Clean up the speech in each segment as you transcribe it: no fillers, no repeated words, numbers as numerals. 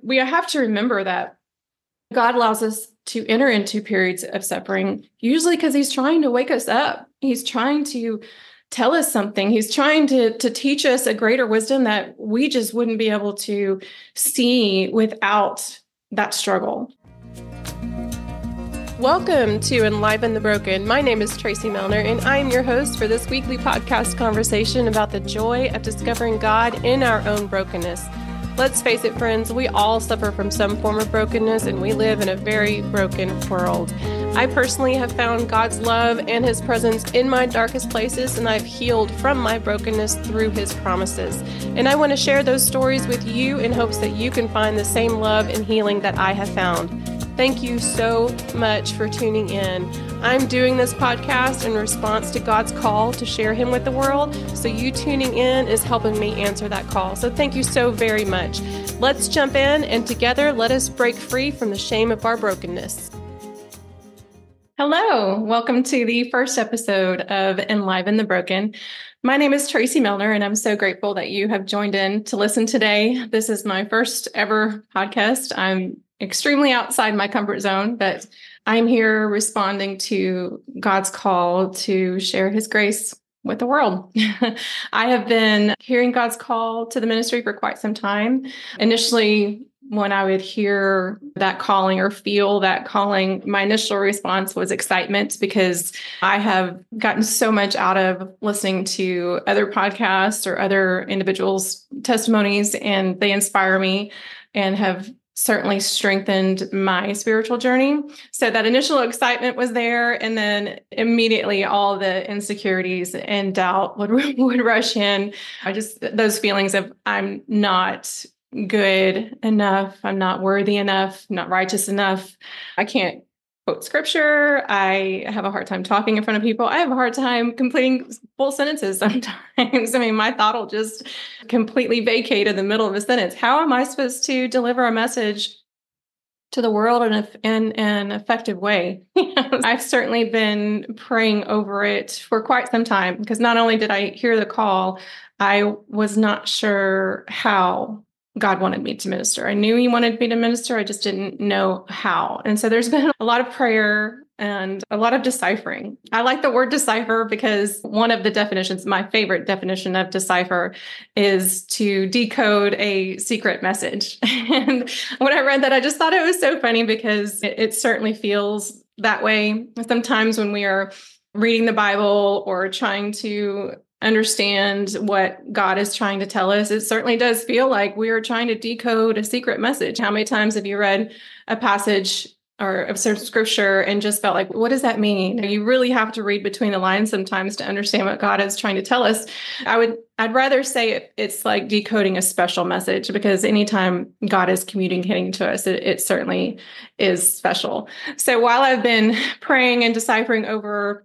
we have to remember that God allows us to enter into periods of suffering, usually because he's trying to wake us up. He's trying to tell us something. He's trying to teach us a greater wisdom that we just wouldn't be able to see without that struggle. Welcome to Enliven the Broken. My name is Tracy Melner, and I am your host for this weekly podcast conversation about the joy of discovering God in our own brokenness. Let's face it, friends, we all suffer from some form of brokenness, and we live in a very broken world. I personally have found God's love and his presence in my darkest places, and I've healed from my brokenness through his promises. And I want to share those stories with you in hopes that you can find the same love and healing that I have found. Thank you so much for tuning in. I'm doing this podcast in response to God's call to share him with the world, so you tuning in is helping me answer that call. So thank you so very much. Let's jump in, and together let us break free from the shame of our brokenness. Hello, welcome to the first episode of Enliven the Broken. My name is Tracy Melner, and I'm so grateful that you have joined in to listen today. This is my first ever podcast. I'm extremely outside my comfort zone, but I'm here responding to God's call to share his grace with the world. I have been hearing God's call to the ministry for quite some time. Initially, when I would hear that calling or feel that calling, my initial response was excitement, because I have gotten so much out of listening to other podcasts or other individuals' testimonies, and they inspire me and have certainly strengthened my spiritual journey. So that initial excitement was there. And then immediately all the insecurities and doubt would rush in. Those feelings of I'm not good enough, I'm not worthy enough, not righteous enough. I can't quote scripture. I have a hard time talking in front of people. I have a hard time completing full sentences sometimes. I mean, my thought will just completely vacate in the middle of a sentence. How am I supposed to deliver a message to the world in an effective way? I've certainly been praying over it for quite some time, because not only did I hear the call, I was not sure how God wanted me to minister. I knew he wanted me to minister. I just didn't know how. And so there's been a lot of prayer and a lot of deciphering. I like the word decipher because one of the definitions, my favorite definition of decipher, is to decode a secret message. And when I read that, I just thought it was so funny, because it certainly feels that way sometimes when we are reading the Bible or trying to understand what God is trying to tell us. It certainly does feel like we are trying to decode a secret message. How many times have you read a passage or of scripture and just felt like, what does that mean? You really have to read between the lines sometimes to understand what God is trying to tell us. I'd rather say it's like decoding a special message, because anytime God is communicating to us, it certainly is special. So while I've been praying and deciphering over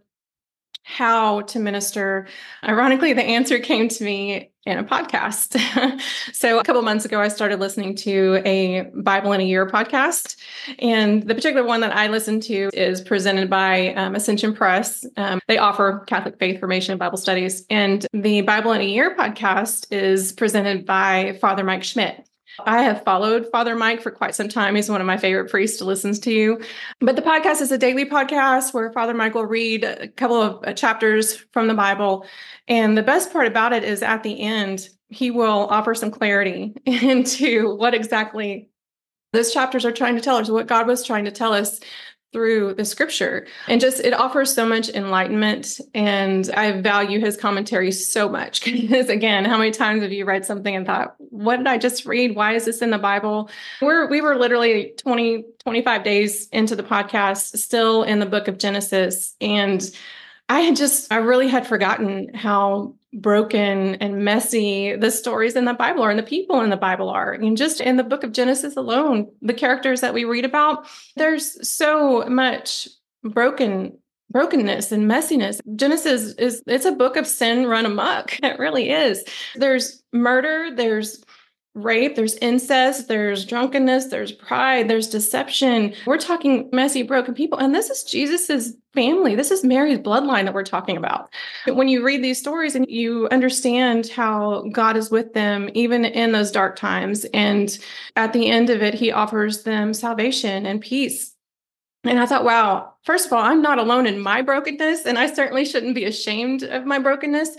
how to minister, ironically, the answer came to me in a podcast. So a couple of months ago, I started listening to a Bible in a Year podcast. And the particular one that I listened to is presented by Ascension Press. They offer Catholic faith formation Bible studies. And the Bible in a Year podcast is presented by Father Mike Schmidt. I have followed Father Mike for quite some time. He's one of my favorite priests to listen to. But the podcast is a daily podcast where Father Mike will read a couple of chapters from the Bible. And the best part about it is at the end, he will offer some clarity into what exactly those chapters are trying to tell us, what God was trying to tell us through the scripture. And just, it offers so much enlightenment. And I value his commentary so much, because again, how many times have you read something and thought, what did I just read? Why is this in the Bible? We were literally 25 days into the podcast, still in the book of Genesis. And I really had forgotten how broken and messy the stories in the Bible are and the people in the Bible are. And just in the book of Genesis alone, the characters that we read about, there's so much brokenness and messiness. Genesis it's a book of sin run amok. It really is. There's murder, there's rape, there's incest, there's drunkenness, there's pride, there's deception. We're talking messy, broken people. And this is Jesus's family. This is Mary's bloodline that we're talking about. When you read these stories and you understand how God is with them, even in those dark times, and at the end of it, he offers them salvation and peace. And I thought, wow, first of all, I'm not alone in my brokenness, and I certainly shouldn't be ashamed of my brokenness.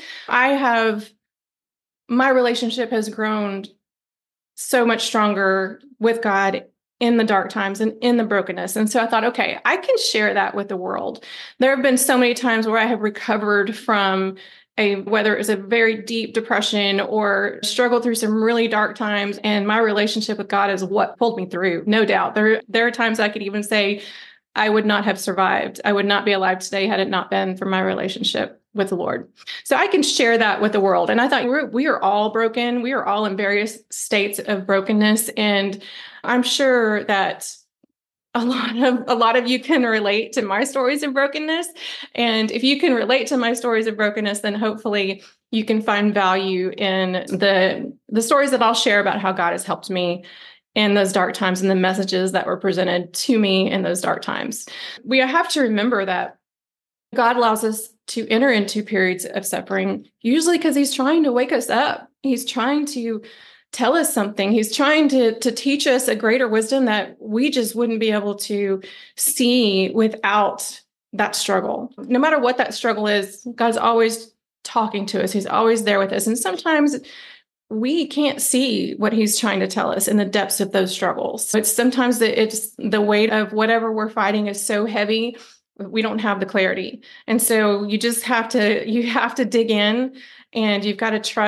My relationship has grown so much stronger with God in the dark times and in the brokenness. And so I thought, okay, I can share that with the world. There have been so many times where I have recovered from whether it was a very deep depression or struggled through some really dark times. And my relationship with God is what pulled me through, no doubt. There are times I could even say I would not have survived. I would not be alive today had it not been for my relationship with the Lord. So I can share that with the world. And I thought we are all broken. We are all in various states of brokenness. And I'm sure that a lot of you can relate to my stories of brokenness. And if you can relate to my stories of brokenness, then hopefully you can find value in the stories that I'll share about how God has helped me in those dark times and the messages that were presented to me in those dark times. We have to remember that God allows us to enter into periods of suffering, usually because he's trying to wake us up. He's trying to tell us something. He's trying to teach us a greater wisdom that we just wouldn't be able to see without that struggle. No matter what that struggle is, God's always talking to us. He's always there with us. And sometimes we can't see what he's trying to tell us in the depths of those struggles. But sometimes it's the weight of whatever we're fighting is so heavy, we don't have the clarity. And so you have to dig in, and you got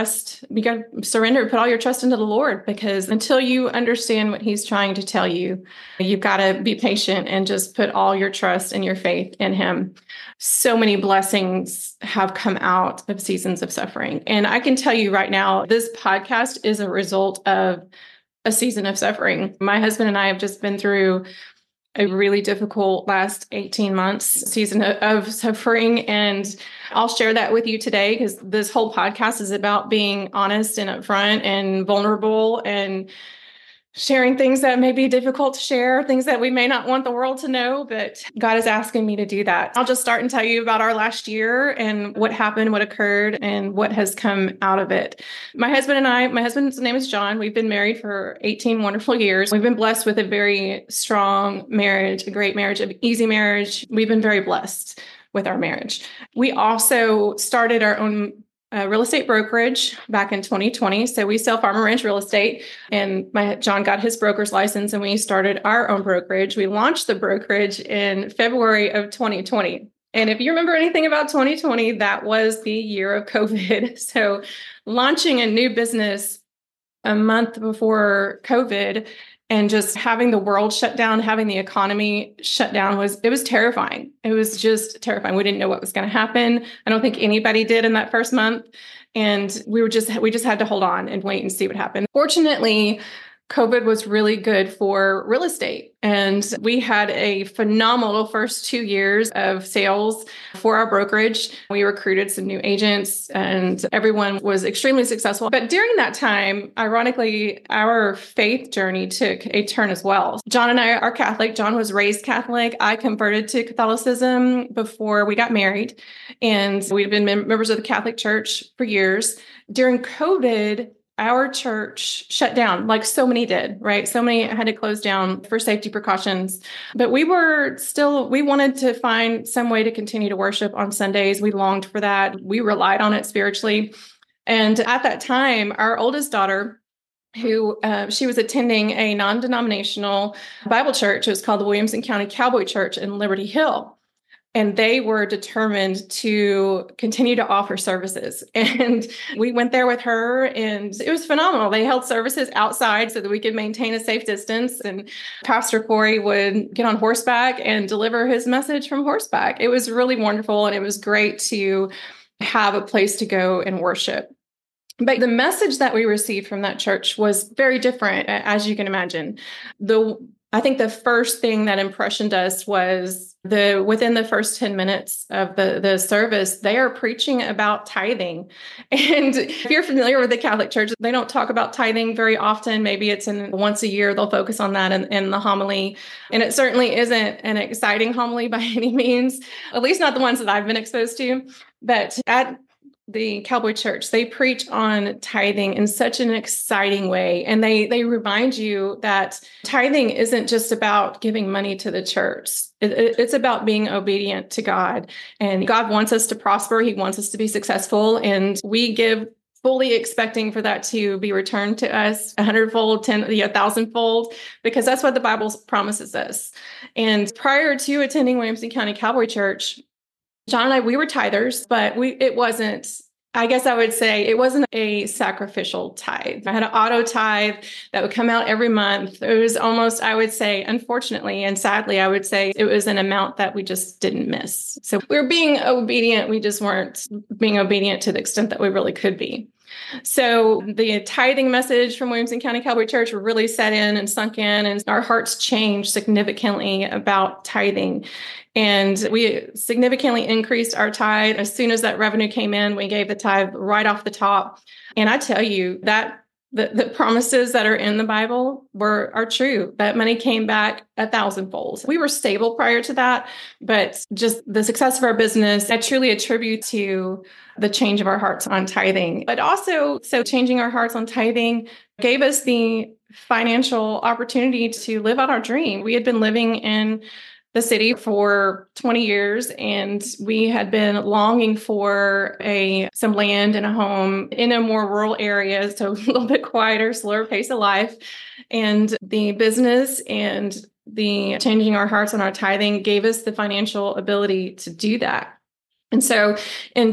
to surrender, put all your trust into the Lord, because until you understand what he's trying to tell you, you've got to be patient and just put all your trust and your faith in him. So many blessings have come out of seasons of suffering. And I can tell you right now, this podcast is a result of a season of suffering. My husband and I have just been through a really difficult last 18 months season of suffering. And I'll share that with you today, because this whole podcast is about being honest and upfront and vulnerable and sharing things that may be difficult to share, things that we may not want the world to know, but God is asking me to do that. I'll just start and tell you about our last year and what happened, what occurred, and what has come out of it. My husband's name is John. We've been married for 18 wonderful years. We've been blessed with a very strong marriage, a great marriage, an easy marriage. We've been very blessed with our marriage. We also started our own real estate brokerage back in 2020. So we sell farm and ranch real estate, and John got his broker's license, and we started our own brokerage. We launched the brokerage in February of 2020. And if you remember anything about 2020, that was the year of COVID. So launching a new business a month before COVID and just having the world shut down, having the economy shut down was terrifying. It was just terrifying. We didn't know what was going to happen. I don't think anybody did in that first month. And we just had to hold on and wait and see what happened. Fortunately, COVID was really good for real estate. And we had a phenomenal first 2 years of sales for our brokerage. We recruited some new agents, and everyone was extremely successful. But during that time, ironically, our faith journey took a turn as well. John and I are Catholic. John was raised Catholic. I converted to Catholicism before we got married. And we've been members of the Catholic Church for years. During COVID, our church shut down, like so many did, right? So many had to close down for safety precautions. But we wanted to find some way to continue to worship on Sundays. We longed for that. We relied on it spiritually. And at that time, our oldest daughter, who she was attending a non-denominational Bible church, it was called the Williamson County Cowboy Church in Liberty Hill. And they were determined to continue to offer services. And we went there with her, and it was phenomenal. They held services outside so that we could maintain a safe distance. And Pastor Corey would get on horseback and deliver his message from horseback. It was really wonderful, and it was great to have a place to go and worship. But the message that we received from that church was very different, as you can imagine. I think the first thing that impressioned us was within the first 10 minutes of the service, they are preaching about tithing. And if you're familiar with the Catholic Church, they don't talk about tithing very often. Maybe it's in once a year, they'll focus on that in the homily. And it certainly isn't an exciting homily by any means, at least not the ones that I've been exposed to. But at the Cowboy Church, they preach on tithing in such an exciting way. And they remind you that tithing isn't just about giving money to the church. It's about being obedient to God. And God wants us to prosper. He wants us to be successful. And we give fully expecting for that to be returned to us 100-fold, 1,000-fold, because that's what the Bible promises us. And prior to attending Williamson County Cowboy Church, John and I, we were tithers, but it wasn't, I guess I would say it wasn't a sacrificial tithe. I had an auto tithe that would come out every month. It was almost, I would say, unfortunately, and sadly, I would say it was an amount that we just didn't miss. So we were being obedient. We just weren't being obedient to the extent that we really could be. So the tithing message from Williamson County Cowboy Church really set in and sunk in, and our hearts changed significantly about tithing. And we significantly increased our tithe. As soon as that revenue came in, we gave the tithe right off the top. And I tell you that the promises that are in the Bible are true. That money came back 1,000-fold. We were stable prior to that, but just the success of our business, I truly attribute to the change of our hearts on tithing. But also, so changing our hearts on tithing gave us the financial opportunity to live out our dream. We had been living in the city for 20 years, and we had been longing for some land and a home in a more rural area, so a little bit quieter, slower pace of life. And the business and the changing our hearts on our tithing gave us the financial ability to do that. And so in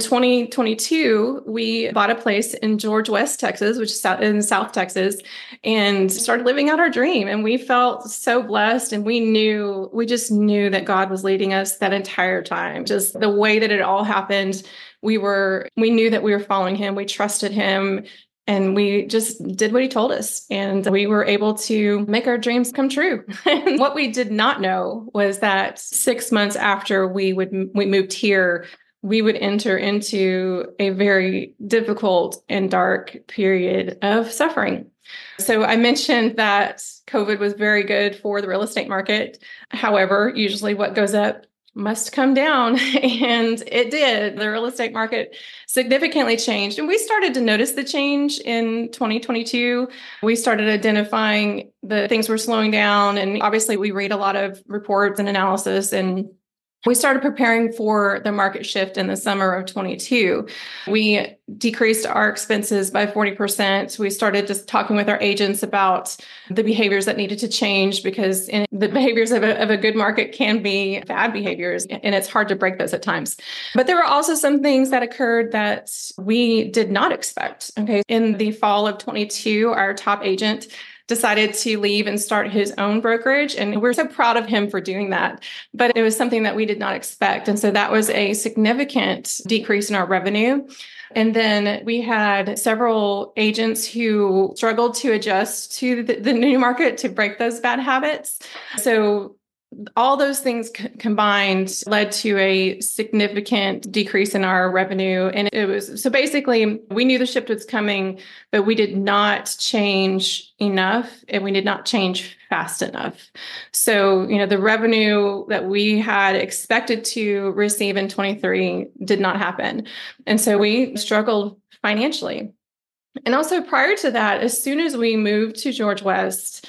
2022, we bought a place in George West, Texas, which is in South Texas, and started living out our dream. And we felt so blessed. And we just knew that God was leading us that entire time. Just the way that it all happened, we knew that we were following him. We trusted him. And we just did what he told us. And we were able to make our dreams come true. And what we did not know was that 6 months after we moved here, we would enter into a very difficult and dark period of suffering. So I mentioned that COVID was very good for the real estate market. However, usually what goes up must come down. And it did. The real estate market significantly changed. And we started to notice the change in 2022. We started identifying the things were slowing down. And obviously, we read a lot of reports and analysis, and we started preparing for the market shift in the summer of 22. We decreased our expenses by 40%. We started just talking with our agents about the behaviors that needed to change, because the behaviors of a good market can be bad behaviors, and it's hard to break those at times. But there were also some things that occurred that we did not expect. Okay, in the fall of 22, our top agent decided to leave and start his own brokerage. And we're so proud of him for doing that. But it was something that we did not expect. And so that was a significant decrease in our revenue. And then we had several agents who struggled to adjust to the new market to break those bad habits. So all those things combined led to a significant decrease in our revenue. And it was, so basically, we knew the shift was coming, but we did not change enough, and we did not change fast enough. So, the revenue that we had expected to receive in 23 did not happen. And so we struggled financially. And also prior to that, as soon as we moved to George West,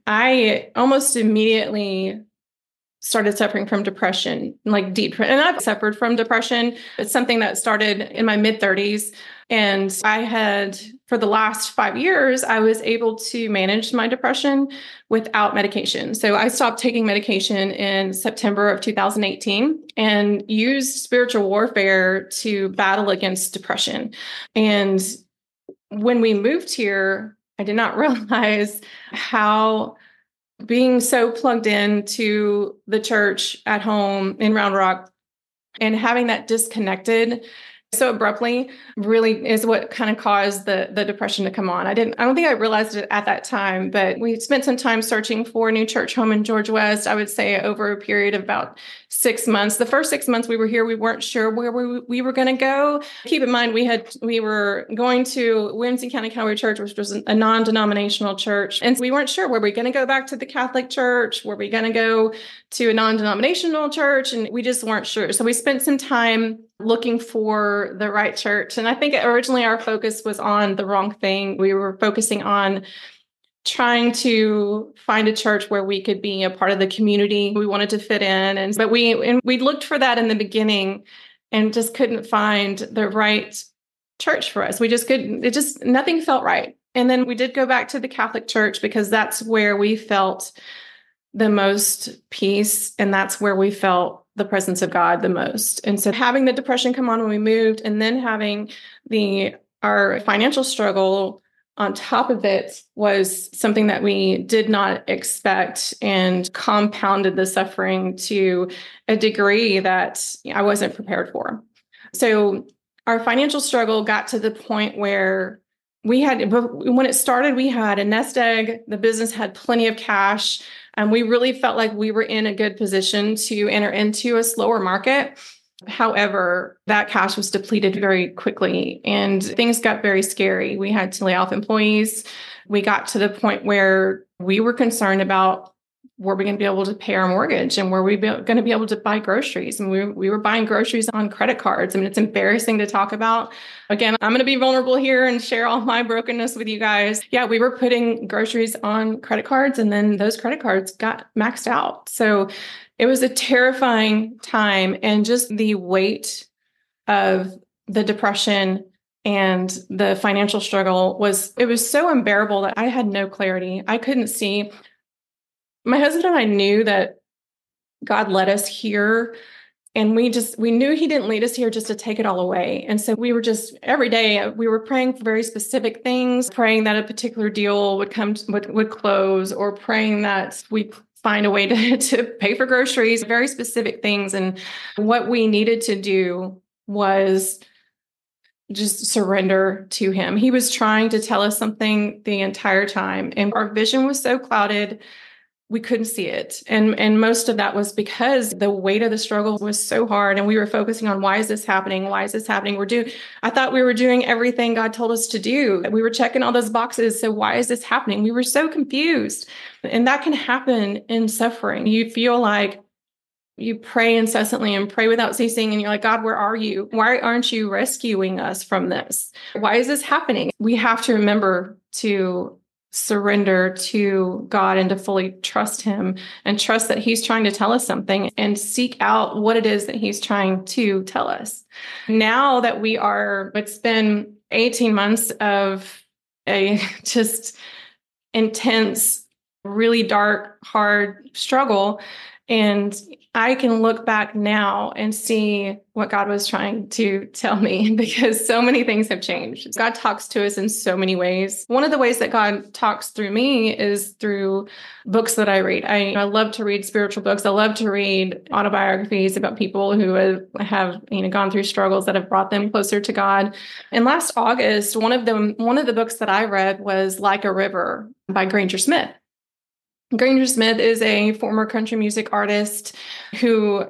I almost immediately started suffering from depression, like deep. And I've suffered from depression. It's something that started in my mid-30s. And I had, for the last 5 years, I was able to manage my depression without medication. So I stopped taking medication in September of 2018 and used spiritual warfare to battle against depression. And when we moved here, I did not realize how being so plugged into the church at home in Round Rock and having that disconnected so abruptly really is what kind of caused the depression to come on. I don't think I realized it at that time, but we spent some time searching for a new church home in George West. I would say over a period of about 6 months. The first 6 months we were here, we weren't sure where we were going to go. Keep in mind, we were going to Williamson County Calvary Church, which was a non-denominational church. And we weren't sure, were we going to go back to the Catholic Church? Were we going to go to a non-denominational church? And we just weren't sure. So we spent some time looking for the right church. And I think originally our focus was on the wrong thing. We were focusing on trying to find a church where we could be a part of the community we wanted to fit in. But we looked for that in the beginning and just couldn't find the right church for us. We just couldn't, nothing felt right. And then we did go back to the Catholic Church because that's where we felt the most peace. And that's where we felt the presence of God the most. And so having the depression come on when we moved, and then having our financial struggle on top of it was something that we did not expect, and compounded the suffering to a degree that I wasn't prepared for. So our financial struggle got to the point where when it started, we had a nest egg. The business had plenty of cash. And we really felt like we were in a good position to enter into a slower market. However, that cash was depleted very quickly and things got very scary. We had to lay off employees. We got to the point where we were concerned about, were we going to be able to pay our mortgage, and were we going to be able to buy groceries? And we were buying groceries on credit cards. I mean, it's embarrassing to talk about. Again, I'm going to be vulnerable here and share all my brokenness with you guys. Yeah, we were putting groceries on credit cards, and then those credit cards got maxed out. So it was a terrifying time, and just the weight of the depression and the financial struggle was so unbearable that I had no clarity. I couldn't see. My husband and I knew that God led us here, and we knew He didn't lead us here just to take it all away. And so we were just, every day we were praying for very specific things, praying that a particular deal would close, or praying that we find a way to pay for groceries, very specific things. And what we needed to do was just surrender to Him. He was trying to tell us something the entire time, and our vision was so clouded, we couldn't see it. And most of that was because the weight of the struggle was so hard, and we were focusing on, why is this happening? Why is this happening? I thought we were doing everything God told us to do. We were checking all those boxes. So why is this happening? We were so confused. And that can happen in suffering. You feel like you pray incessantly and pray without ceasing, and you're like, God, where are you? Why aren't you rescuing us from this? Why is this happening? We have to remember to surrender to God and to fully trust Him, and trust that He's trying to tell us something, and seek out what it is that He's trying to tell us. Now that it's been 18 months of a just intense, really dark, hard struggle. And I can look back now and see what God was trying to tell me, because so many things have changed. God talks to us in so many ways. One of the ways that God talks through me is through books that I read. I love to read spiritual books. I love to read autobiographies about people who have gone through struggles that have brought them closer to God. And last August, one of the books that I read was Like a River by Granger Smith. Granger Smith is a former country music artist who,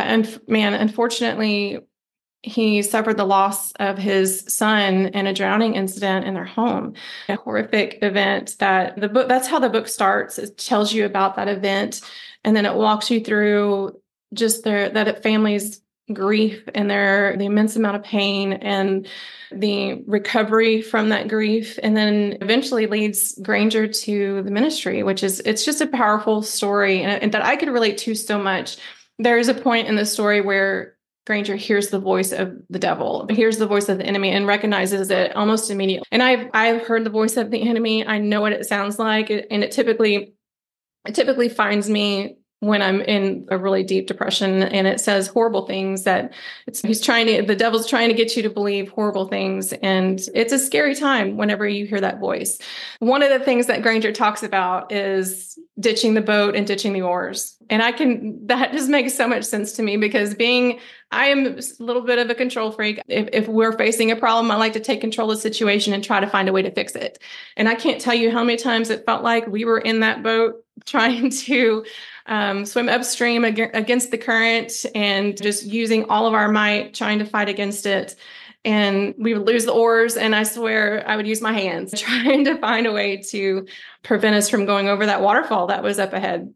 unfortunately, he suffered the loss of his son in a drowning incident in their home. A horrific event that's how the book starts. It tells you about that event, and then it walks you through just that family's grief and the immense amount of pain and the recovery from that grief, and then eventually leads Granger to the ministry, it's just a powerful story and that I could relate to so much. There is a point in the story where Granger hears the voice of the devil, hears the voice of the enemy, and recognizes it almost immediately. And I've heard the voice of the enemy. I know what it sounds like, and it typically finds me when I'm in a really deep depression and it says horrible things that the devil's trying to get you to believe horrible things. And it's a scary time whenever you hear that voice. One of the things that Granger talks about is ditching the boat and ditching the oars. And that just makes so much sense to me because I am a little bit of a control freak. If we're facing a problem, I like to take control of the situation and try to find a way to fix it. And I can't tell you how many times it felt like we were in that boat trying to swim upstream against the current and just using all of our might, trying to fight against it. And we would lose the oars. And I swear I would use my hands trying to find a way to prevent us from going over that waterfall that was up ahead.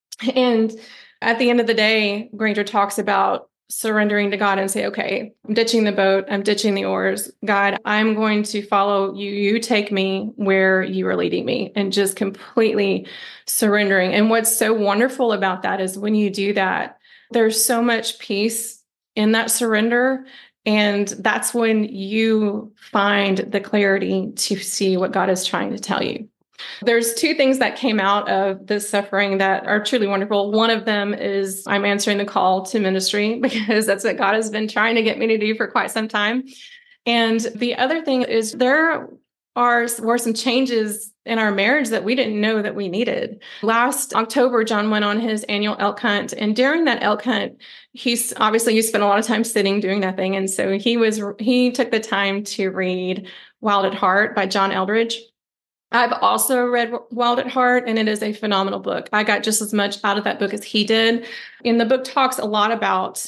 And at the end of the day, Granger talks about surrendering to God and say, okay, I'm ditching the boat. I'm ditching the oars. God, I'm going to follow you. You take me where you are leading me, and just completely surrendering. And what's so wonderful about that is when you do that, there's so much peace in that surrender. And that's when you find the clarity to see what God is trying to tell you. There's two things that came out of this suffering that are truly wonderful. One of them is I'm answering the call to ministry because that's what God has been trying to get me to do for quite some time. And the other thing is there were some changes in our marriage that we didn't know that we needed. Last October, John went on his annual elk hunt. And during that elk hunt, you spent a lot of time sitting doing nothing. And so he took the time to read Wild at Heart by John Eldredge. I've also read Wild at Heart, and it is a phenomenal book. I got just as much out of that book as he did. And the book talks a lot about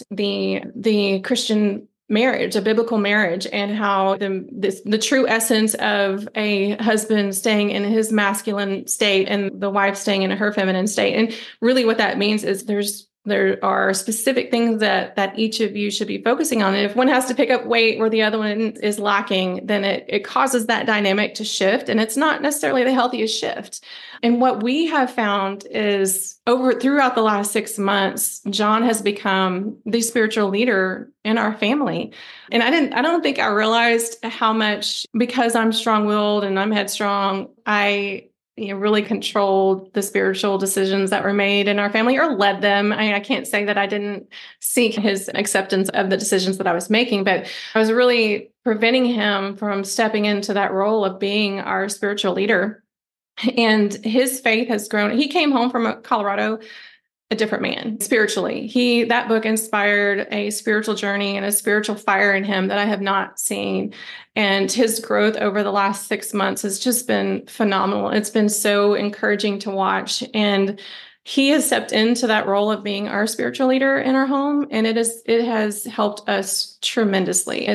the Christian marriage, a biblical marriage, and how the true essence of a husband staying in his masculine state and the wife staying in her feminine state. And really what that means is there are specific things that each of you should be focusing on. And if one has to pick up weight where the other one is lacking, then it causes that dynamic to shift. And it's not necessarily the healthiest shift. And what we have found is throughout the last 6 months, John has become the spiritual leader in our family. And I don't think I realized how much, because I'm strong-willed and I'm headstrong, I really controlled the spiritual decisions that were made in our family, or led them. I can't say that I didn't seek his acceptance of the decisions that I was making, but I was really preventing him from stepping into that role of being our spiritual leader. And his faith has grown. He came home from Colorado a different man spiritually. That book inspired a spiritual journey and a spiritual fire in him that I have not seen. And his growth over the last 6 months has just been phenomenal. It's been so encouraging to watch. And he has stepped into that role of being our spiritual leader in our home. And it has helped us tremendously.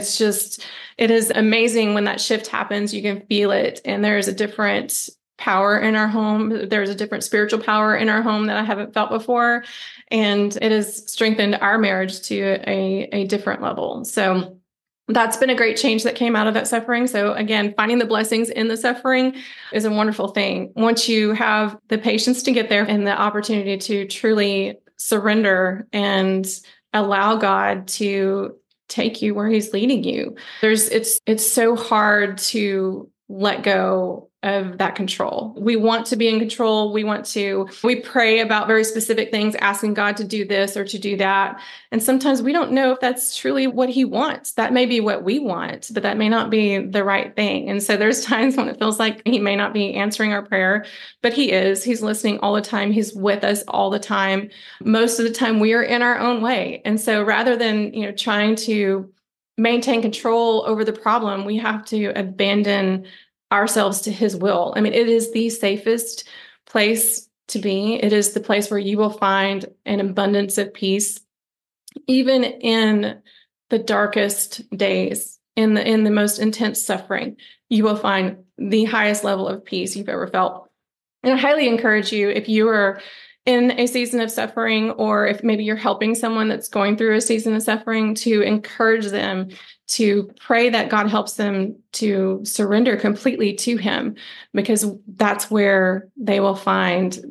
It is amazing when that shift happens. You can feel it. And there's a different power in our home. There's a different spiritual power in our home that I haven't felt before. And it has strengthened our marriage to a different level. So that's been a great change that came out of that suffering. So again, finding the blessings in the suffering is a wonderful thing. Once you have the patience to get there and the opportunity to truly surrender and allow God to take you where he's leading you, it's so hard to let go of that control. We want to be in control. We pray about very specific things, asking God to do this or to do that. And sometimes we don't know if that's truly what he wants. That may be what we want, but that may not be the right thing. And so there's times when it feels like he may not be answering our prayer, but he is. He's listening all the time. He's with us all the time. Most of the time we are in our own way. And so rather than, trying to maintain control over the problem, we have to abandon ourselves to his will. I mean, it is the safest place to be. It is the place where you will find an abundance of peace, even in the darkest days, in the most intense suffering. You will find the highest level of peace you've ever felt. And I highly encourage you, if you are in a season of suffering, or if maybe you're helping someone that's going through a season of suffering, to encourage them to pray that God helps them to surrender completely to him, because that's where they will find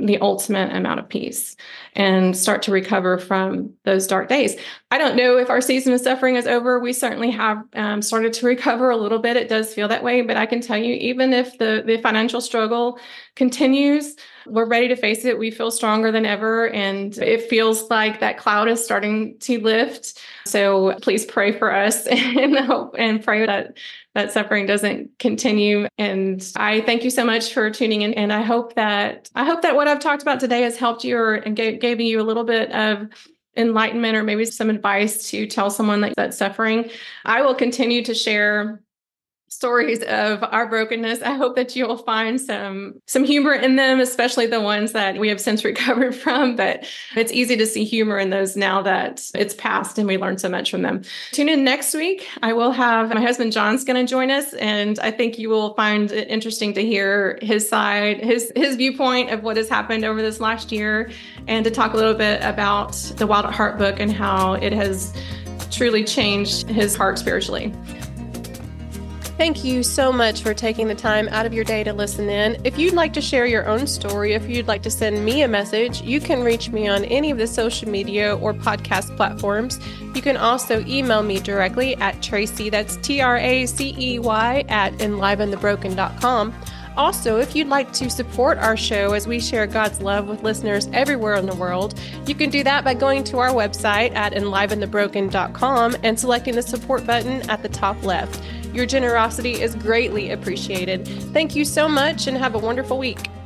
the ultimate amount of peace and start to recover from those dark days. I don't know if our season of suffering is over. We certainly have started to recover a little bit. It does feel that way, but I can tell you, even if the financial struggle continues, we're ready to face it. We feel stronger than ever, and it feels like that cloud is starting to lift. So please pray for us and hope and pray that suffering doesn't continue. And I thank you so much for tuning in. And I hope that what I've talked about today has helped you and gave you a little bit of enlightenment or maybe some advice to tell someone that's suffering. I will continue to share stories of our brokenness. I hope that you will find some humor in them, especially the ones that we have since recovered from. But it's easy to see humor in those now that it's past and we learned so much from them. Tune in next week. I will have my husband, John's going to join us. And I think you will find it interesting to hear his side, his viewpoint of what has happened over this last year, and to talk a little bit about the Wild at Heart book and how it has truly changed his heart spiritually. Thank you so much for taking the time out of your day to listen in. If you'd like to share your own story, if you'd like to send me a message, you can reach me on any of the social media or podcast platforms. You can also email me directly at Tracey, that's Tracey, at enliventhebroken.com. Also, if you'd like to support our show as we share God's love with listeners everywhere in the world, you can do that by going to our website at enliventhebroken.com and selecting the support button at the top left. Your generosity is greatly appreciated. Thank you so much and have a wonderful week.